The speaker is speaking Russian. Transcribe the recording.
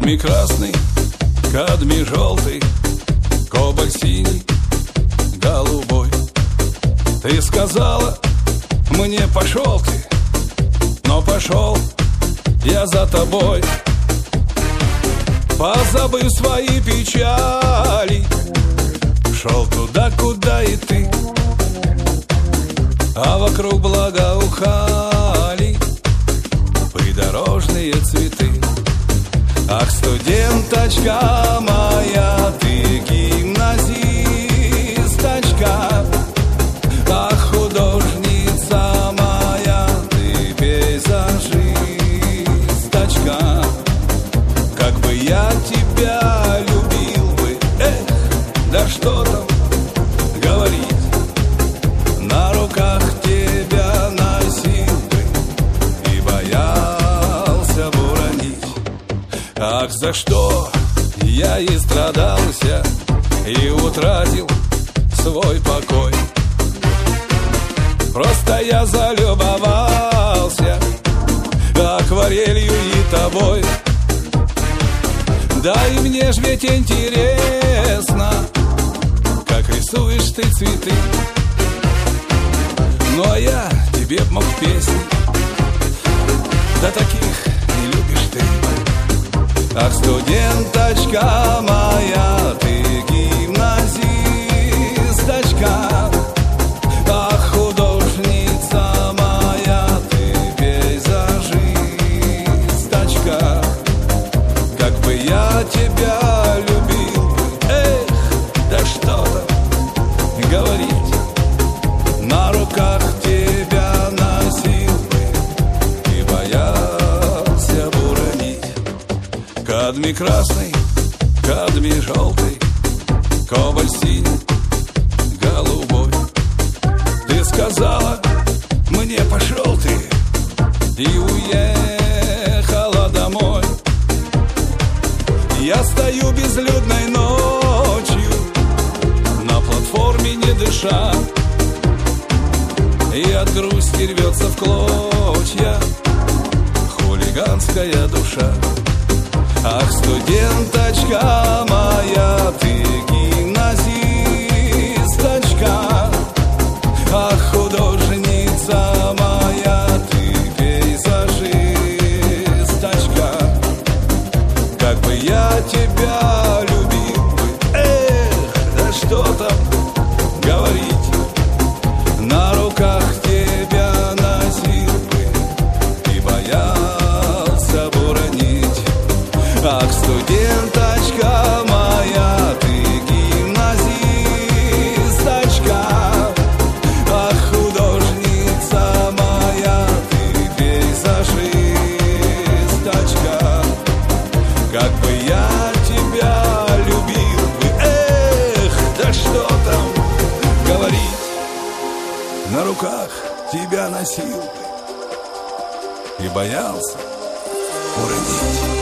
Кадмий красный, кадмий желтый, кобальт синий, голубой. Ты сказала мне: пошел ты, но пошел я за тобой. Позабыв свои печали, шел туда, куда и ты, а вокруг благоухали придорожные цветы. Ах, студенточка моя, ты гимназисточка, ах, художница моя, ты пейзажисточка. Как бы я тебя любил бы, эх, да что там говорить, на руках тебя носил бы и боялся бы уронить. Ах, за что я и страдался, и утратил свой покой. Просто я залюбовался акварелью и тобой. Да и мне ж ведь интересно, как рисуешь ты цветы. Ну а я тебе б мог песни, да таких не любишь ты. Ах, студенточка моя, ты гимназисточка, ах, художница моя, ты пейзажисточка. Как бы я тебя любил бы, эх, да что там говорить, на руках тебя носил бы и боялся бы уронить. Кадмий красный, кадмий желтый, кобальт синий, голубой. Ты сказала мне: пошел ты, и уехала домой. Я стою безлюдной ночью на платформе, не дыша, и от грусти рвется в клочья хулиганская душа. Ах, студенточка моя, ты гимназисточка, ах, художница моя, ты пейзажисточка. Как бы я тебя любил бы, эх, да что там говорить, на руках тебя носил бы и боялся бы уронить. Ах, студенточка моя, ты гимназисточка, ах, художница моя, ты пейзажисточка. Как бы я тебя любил бы, эх, да что там говорить, на руках тебя носил бы и боялся уронить.